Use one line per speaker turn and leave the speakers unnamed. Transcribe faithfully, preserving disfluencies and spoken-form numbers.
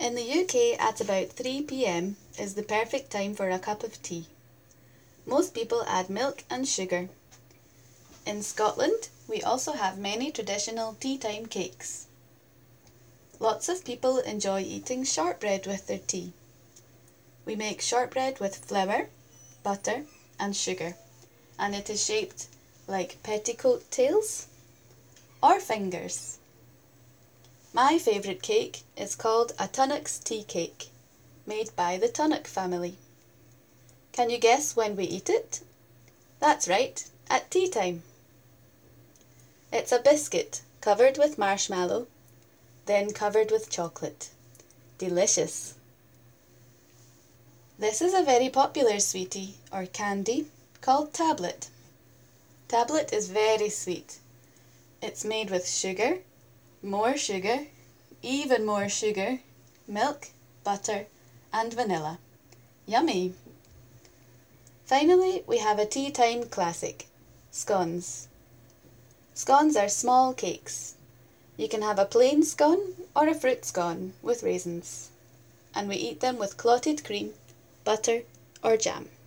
In the U K at about three p m is the perfect time for a cup of tea. Most people add milk and sugar. In Scotland, we also have many traditional tea time cakes. Lots of people enjoy eating shortbread with their tea. We make shortbread with flour, butter and sugar, and it is shaped like petticoat tails or fingers. My favourite cake is called a Tunnocks tea cake, made by the Tunnock family. Can you guess when we eat it? That's right, at tea time. It's a biscuit covered with marshmallow, then covered with chocolate. Delicious. This is a very popular sweetie, or candy, called tablet. Tablet is very sweet. It's made with sugar, more sugar, even more sugar, milk, butter and vanilla. Yummy! Finally, we have a tea time classic, scones. Scones are small cakes. You can have a plain scone or a fruit scone with raisins, and we eat them with clotted cream, butter or jam.